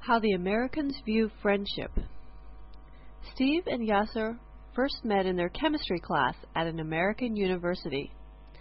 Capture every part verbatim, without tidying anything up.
How the Americans View Friendship. Steve and Yasser first met in their chemistry class at an American university.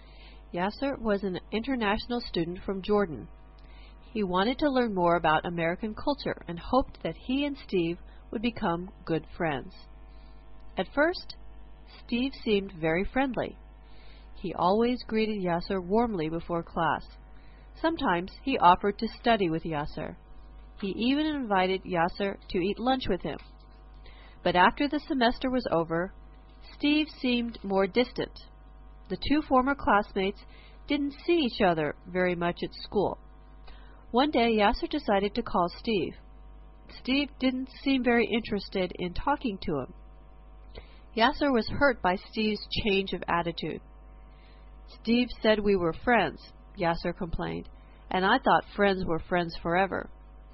Yasser was an international student from Jordan. He wanted to learn more about American culture and hoped that he and Steve would become good friends. At first, Steve seemed very friendly. He always greeted Yasser warmly before class. Sometimes he offered to study with Yasser. He even invited Yasser to eat lunch with him. But after the semester was over, Steve seemed more distant. The two former classmates didn't see each other very much at school. One day, Yasser decided to call Steve. Steve didn't seem very interested in talking to him. Yasser was hurt by Steve's change of attitude. "Steve said we were friends," Yasser complained, "and I thought friends were friends forever."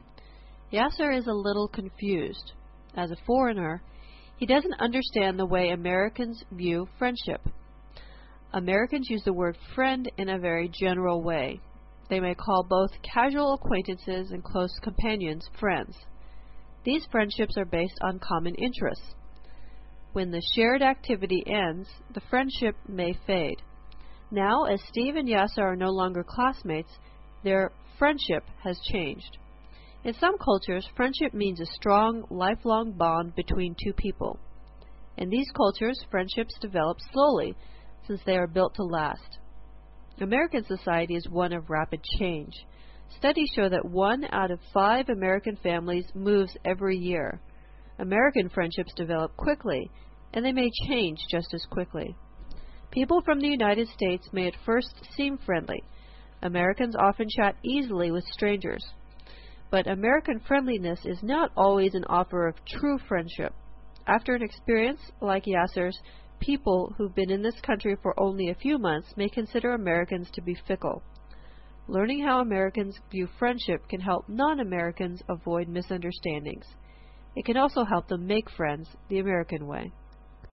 Yasser is a little confused. As a foreigner, he doesn't understand the way Americans view friendship. Americans use the word friend in a very general way. They may call both casual acquaintances and close companions friends. These friendships are based on common interests. When the shared activity ends, the friendship may fade. Now, as Steve and Yasser are no longer classmates, their friendship has changed. In some cultures, friendship means a strong, lifelong bond between two people. In these cultures, friendships develop slowly, since they are built to last. American society is one of rapid change. Studies show that one out of five American families moves every year. American friendships develop quickly, and they may change just as quickly. People from the United States may at first seem friendly. Americans often chat easily with strangers. But American friendliness is not always an offer of true friendship. After an experience like Yasser's, people who've been in this country for only a few months may consider Americans to be fickle. Learning how Americans view friendship can help non-Americans avoid misunderstandings. It can also help them make friends the American way.